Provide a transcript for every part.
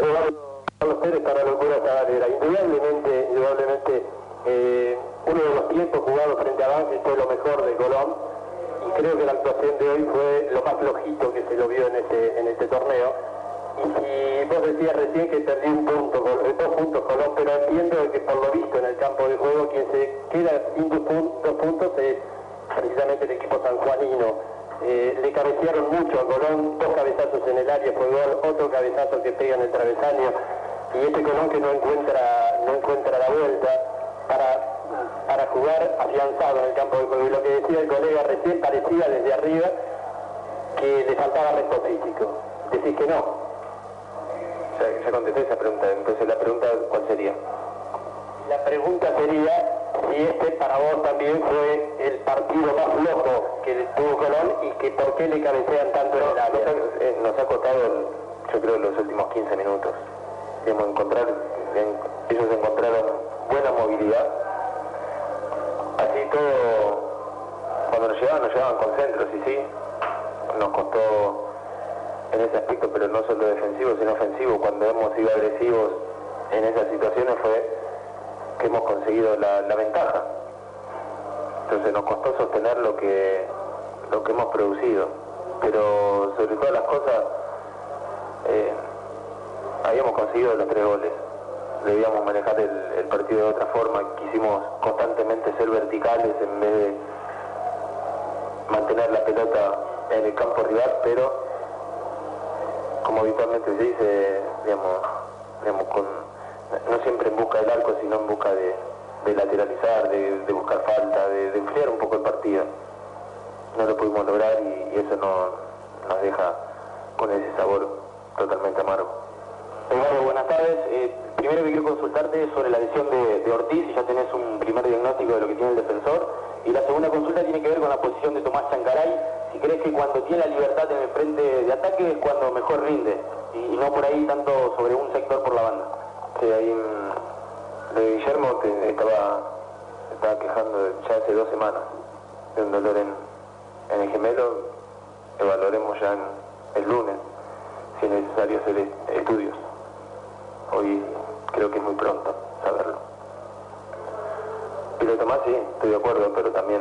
Carlos Pérez para Locura Zabalera. Indudablemente, uno de los tiempos jugados frente a Banfield fue lo mejor de Colón, y creo que la actuación de hoy fue lo más flojito que se lo vio en este torneo. Y si vos decías recién que perdió un punto, 2 puntos Colón, pero entiendo que por lo visto en el campo de juego quien se queda sin 2 puntos es precisamente el equipo sanjuanino. Le cabecearon mucho a Colón, 2 cabezazos en el área fue gol, otro cabezazo que pega en el travesaño, y este Colón que no encuentra la vuelta para jugar afianzado en el campo de juego. Y lo que decía el colega recién, parecía desde arriba que le faltaba resto físico. Decís que no. Ya contesté esa pregunta, entonces la pregunta, ¿cuál sería? La pregunta sería si este para vos también fue el partido más flojo que tuvo Colón, y que por qué le cabecean tanto en el área. Nos ha costado, yo creo, los últimos 15 minutos. Ellos encontraron buena movilidad. Así todo, cuando nos llevaban con centros, y sí, nos costó en ese aspecto, pero no solo defensivo, sino ofensivo. Cuando hemos sido agresivos en esas situaciones fue que hemos conseguido la ventaja. Entonces nos costó sostener lo que hemos producido, pero sobre todas las cosas habíamos conseguido los 3 goles. Debíamos manejar el partido de otra forma. Quisimos constantemente ser verticales en vez de mantener la pelota en el campo rival, pero como habitualmente se dice, no siempre en busca del arco, sino en busca de lateralizar, de buscar falta, de enfriar un poco el partido. No lo pudimos lograr, y eso nos deja con ese sabor totalmente amargo. Eduardo, buenas tardes. Primero que quiero consultarte sobre la lesión de Ortiz, si ya tenés un primer diagnóstico de lo que tiene el defensor. Y la segunda consulta tiene que ver con la posición de Tomás Chancaray. Si crees que cuando tiene la libertad en el frente de ataque es cuando mejor rinde, y no por ahí tanto sobre un sector por la banda. Sí, ahí de Guillermo, que estaba quejando ya hace 2 semanas de un dolor en el gemelo. Evaluaremos ya el lunes si es necesario hacer estudios. Hoy creo que es muy pronto saberlo. Y lo Tomás, sí, estoy de acuerdo, pero también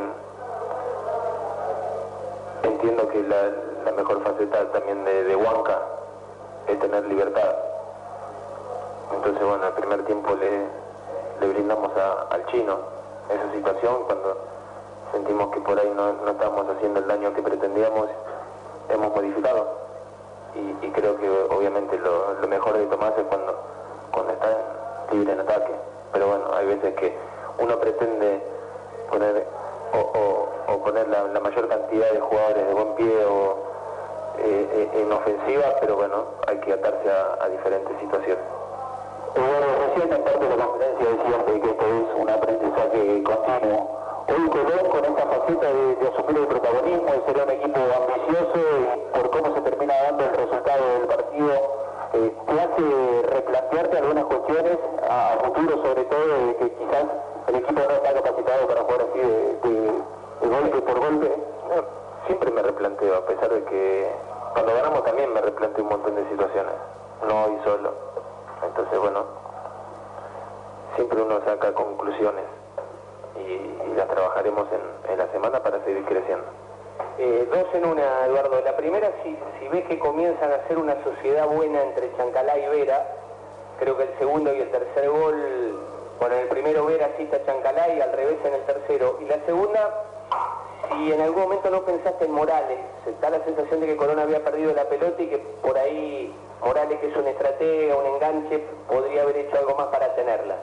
entiendo que la mejor faceta también de Huanca es tener libertad. Entonces, bueno, el primer tiempo le brindamos al chino esa situación. Cuando sentimos que por ahí no estábamos haciendo el daño que pretendíamos, hemos modificado. Y creo que obviamente lo mejor de Tomás es cuando está libre en ataque. Pero bueno, hay veces que uno pretende poner poner la mayor cantidad de jugadores de buen pie en ofensiva, pero bueno, hay que atarse a diferentes situaciones. Bueno, recién en parte de la conferencia decías que esto es un aprendizaje continuo. Hoy Colón, con esta faceta de asumir el protagonismo, de ser un equipo ambicioso, y por cómo se termina dando el resultado del partido, te hace replantearte algunas cuestiones a futuro, sobre todo de que quizás el equipo no está capacitado para jugar así de golpe por golpe. No, siempre me replanteo, a pesar de que cuando ganamos también me replanteo un montón de situaciones, no hoy solo. Entonces, bueno, siempre uno saca conclusiones y las trabajaremos en la semana para seguir creciendo. 2 en una, Eduardo. La primera, si ves que comienzan a ser una sociedad buena entre Chancalay y Vera, creo que el segundo y el tercer gol, bueno, en el primero Vera cita a Chancalay, al revés en el tercero. Y la segunda, si en algún momento no pensaste en Morales, da la sensación de que Colón había perdido la pelota y que por ahí Morales, que es un estratega, un enganche, podría haber hecho algo más para tenerla.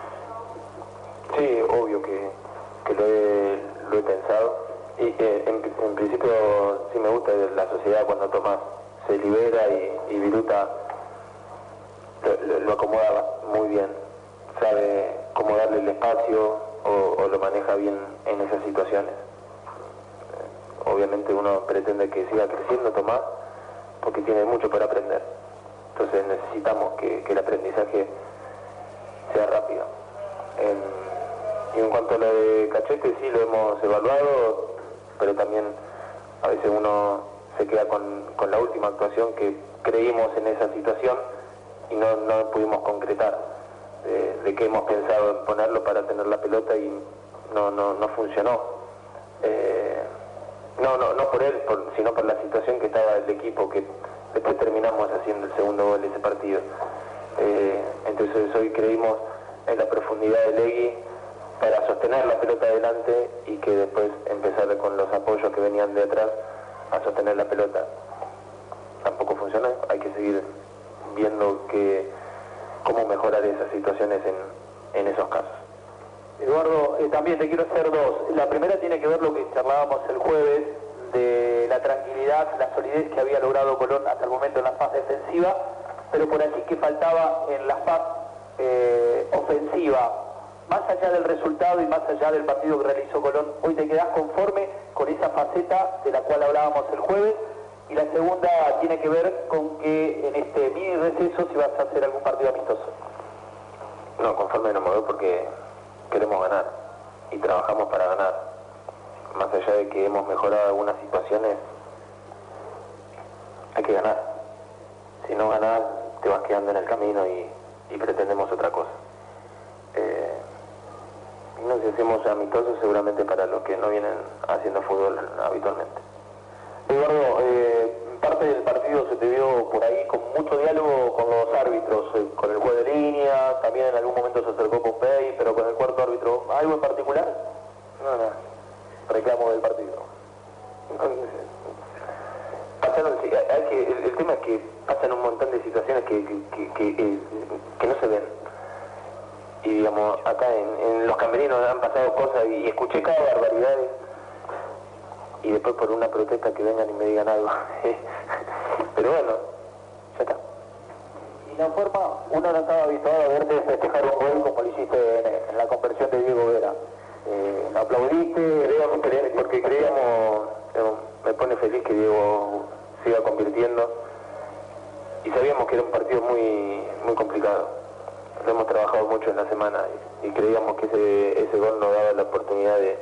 Sí, obvio que lo he pensado. Y en principio sí me gusta la sociedad cuando Tomás se libera y Viruta lo acomoda muy bien. Sabe cómo darle el espacio o lo maneja bien en esas situaciones. Obviamente uno pretende que siga creciendo Tomás porque tiene mucho para aprender. Entonces necesitamos que el aprendizaje sea rápido. Y en cuanto a lo de Cachete, sí lo hemos evaluado, pero también a veces uno se queda con la última actuación que creímos en esa situación y no pudimos concretar de que hemos pensado en ponerlo para tener la pelota y no funcionó. No por él, sino por la situación que estaba el equipo, que después terminamos haciendo el segundo gol de ese partido. Entonces hoy creímos en la profundidad de Legui para sostener la pelota adelante y que después empezar con los apoyos que venían de atrás a sostener la pelota. Tampoco funcionó, hay que seguir viendo cómo mejorar esas situaciones en esos casos. Eduardo, también te quiero hacer dos. La primera tiene que ver lo que charlábamos el jueves, de la tranquilidad, la solidez que había logrado Colón hasta el momento en la fase defensiva, pero por allí que faltaba en la fase ofensiva. Más allá del resultado y más allá del partido que realizó Colón, ¿hoy te quedás conforme con esa faceta de la cual hablábamos el jueves? Y la segunda tiene que ver con que en este mini receso si vas a hacer algún partido amistoso. No, conforme no me voy porque queremos ganar y trabajamos para ganar. Más allá de que hemos mejorado algunas situaciones, hay que ganar. Si no ganas, te vas quedando en el camino y pretendemos otra cosa. Y nos hacemos amistosos seguramente para los que no vienen haciendo fútbol habitualmente. Eduardo, parte del partido se te vio por ahí con mucho diálogo con los árbitros, con el juez de línea, también en algún momento se acercó con Pei, pero con el cuarto árbitro, ¿algo en particular? No. Reclamo del partido. El tema es que pasan un montón de situaciones que no se ven. Y digamos, acá en los camerinos han pasado cosas y escuché cada barbaridad. Y después por una protesta que vengan y me digan algo. Pero bueno, ya está. Y la forma, uno no estaba habituado a verte festejar un gol como lo hiciste en la conversión de Diego Vera. ¿Lo aplaudiste? Porque creíamos, me pone feliz que Diego siga convirtiendo. Y sabíamos que era un partido muy complicado. Lo hemos trabajado mucho en la semana y creíamos que ese gol nos daba la oportunidad de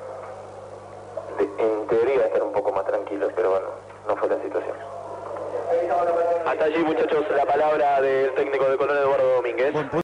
en teoría estar un poco más tranquilos, pero bueno, no fue la situación. Hasta allí, muchachos, la palabra del técnico de Colón, Eduardo Domínguez.